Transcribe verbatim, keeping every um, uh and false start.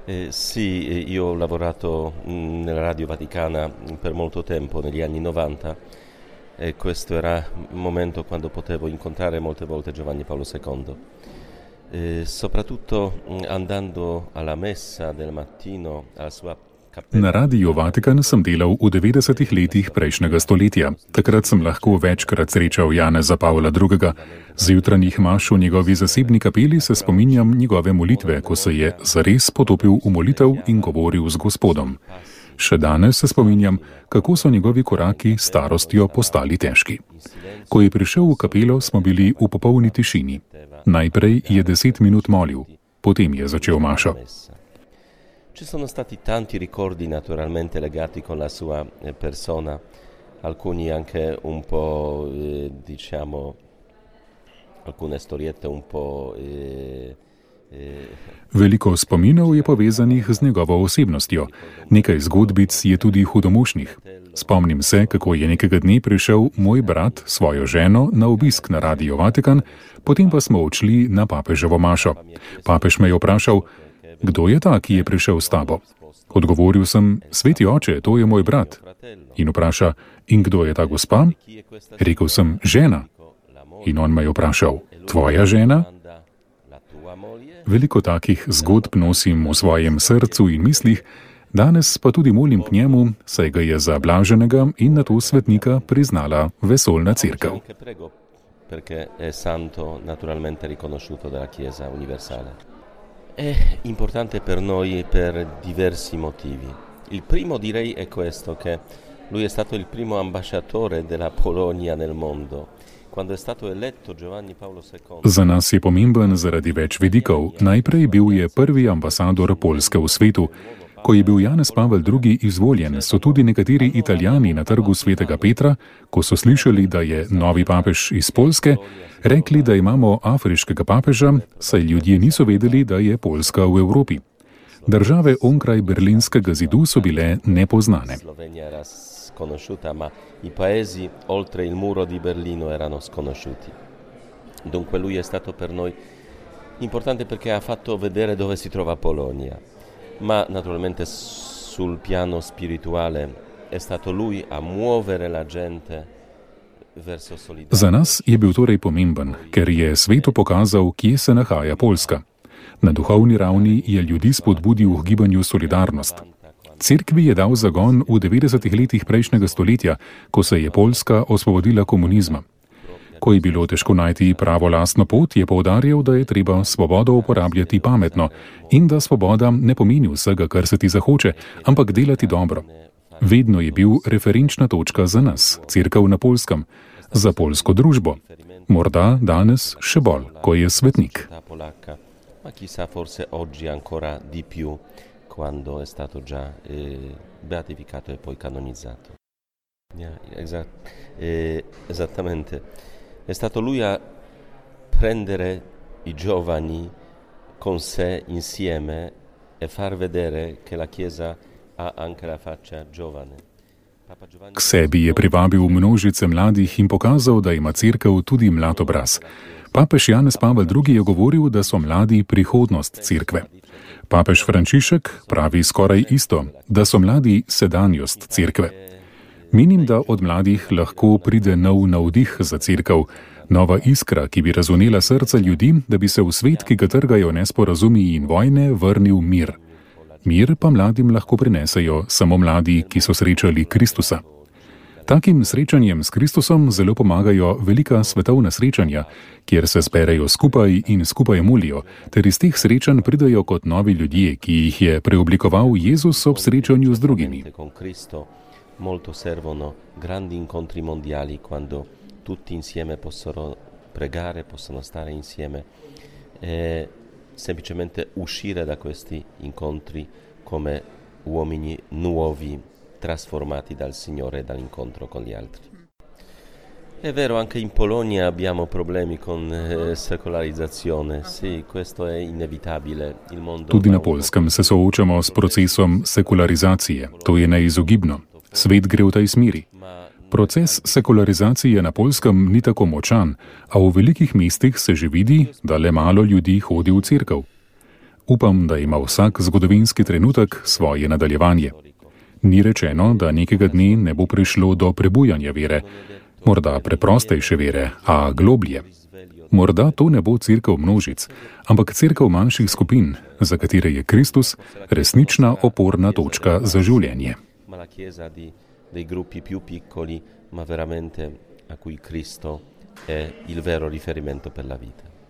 Eh, sì, eh, io ho lavorato mh, nella Radio Vaticana per molto tempo, negli anni novanta, e questo era un momento quando potevo incontrare molte volte Giovanni Paolo secondo. Eh, soprattutto mh, andando alla messa del mattino alla sua Na Radiu Vatikan sem delal v devetdesetih letih prejšnjega stoletja. Takrat sem lahko večkrat srečal Janeza Pavla drugega. Z jutranjih maš v njegovi zasebni kapeli se spominjam njegove molitve, ko se je zares potopil v molitev in govoril z Gospodom. Še danes se spominjam, kako so njegovi koraki s starostjo postali težki. Ko je prišel v kapelo, smo bili v popolni tišini. Najprej je deset minut molil, potem je začel mašo. Ci sono stati tanti ricordi naturalmente legati con la sua persona, alcuni anche un po', eh, diciamo, alcune storiette un po'... Eh, eh. Veliko spominov je povezanih z njegovo osebnostjo. Nekaj zgodbic je tudi hudomušnih. Spomnim se, kako je nekega dne prišel moj brat s svojo ženo na obisk na Radio Vatikan, potem pa smo odšli na papeževo mašo. Papež me je vprašal: kdo je ta, ki je prišel s tabo? Odgovoril sem: sveti oče, to je moj brat. In vpraša: in kdo je ta gospa? Rekel sem: žena. In on me je vprašal: tvoja žena? Veliko takih zgodb nosim v svojem srcu in mislih, danes pa tudi molim k njemu, saj ga je za blaženega in nato svetnika priznala vesoljna cerkev. Perché è santo naturalmente riconosciuto dalla Chiesa universale. È importante per noi per diversi motivi. Il primo, direi, è questo, che lui è stato il primo ambasciatore della Polonia nel mondo. Quando è stato eletto Giovanni Paolo secondo... Za nas je pomemben zaradi več vidikov. Najprej bil je prvi ambasador Poljske v svetu. Ko je bil Janez Pavel drugi izvoljen, so tudi nekateri Italijani na trgu svetega Petra, ko so slišali, da je novi papež iz Poljske, rekli, da imamo afriškega papeža, saj ljudje niso vedeli, da je Poljska v Evropi. Države onkraj berlinskega zidu so bile nepoznane. Slovenija era sconosciuta, ma i paesi oltre il muro di Berlino erano sconosciuti. Dunque lui è stato per noi importante perché ha fatto vedere dove si trova Polonia. Ma naturalmente sul piano spirituale è stato lui a muovere la gente verso solidarietà. Za nas je bil torej pomemben, ker je svetu pokazal, kje se nahaja Poljska. Na duhovni ravni je ljudi spodbudil v gibanju Solidarnost. Cerkvi je dal zagon v devetdesetih letih prejšnjega stoletja, ko se je Poljska osvobodila komunizma. Ko je bilo težko najti pravo lastno pot, je poudarjal, da je treba svobodo uporabljati pametno in da svoboda ne pomeni vsega, kar se ti zahoče, ampak delati dobro. Vedno je bil referenčna točka za nas, cerkev na Poljskem, za poljsko družbo. Morda danes še bolj, ko je svetnik. Ma chissà, forse oggi ancora di più, quando è stato già eh, beatificato e poi canonizzato. Yeah, esat- eh, esattamente. È stato lui a prendere i giovani con sé insieme e far vedere che la Chiesa ha anche la faccia giovane. K sebi je privabil množice mladih in pokazal, da ima cerkev tudi mlad obraz. Papež Janez Pavel drugi je govoril, da so mladi prihodnost cerkve. Papež Frančišek pravi skoraj isto, da so mladi sedanjost cerkve. Menim, da od mladih lahko pride nov navdih za cerkev, nova iskra, ki bi razvnela srca ljudi, da bi se v svet, ki ga trgajo nesporazumi in vojne, vrnil mir. Mir pa mladim lahko prinesejo samo mladi, ki so srečali Kristusa. Takim srečanjem s Kristusom zelo pomagajo velika svetovna srečanja, kjer se zberejo skupaj in skupaj molijo, ter iz teh srečanj pridejo kot novi ljudje, ki jih je preoblikoval Jezus ob srečanju z drugimi. Molto servono grandi incontri mondiali quando tutti insieme possono pregare, possono stare insieme e semplicemente uscire da questi incontri come uomini nuovi, trasformati dal Signore e dall'incontro con gli altri. È vero, anche in Polonia abbiamo problemi con eh, secolarizzazione, sì, questo è inevitabile. Il mondo Tudi na Poljskem se soočamo s procesom sekularizacije, to je neizogibno. Svet gre v tej smeri. Proces sekularizacije na Poljskem ni tako močan, a v velikih mestih se že vidi, da le malo ljudi hodi v cerkev. Upam, da ima vsak zgodovinski trenutek svoje nadaljevanje. Ni rečeno, da nekega dne ne bo prišlo do prebujanja vere, morda preprostejše vere, a globlje. Morda to ne bo cerkev množic, ampak cerkev manjših skupin, za katere je Kristus resnična oporna točka za življenje. Dei gruppi più piccoli, ma veramente a cui Cristo è il vero riferimento per la vita.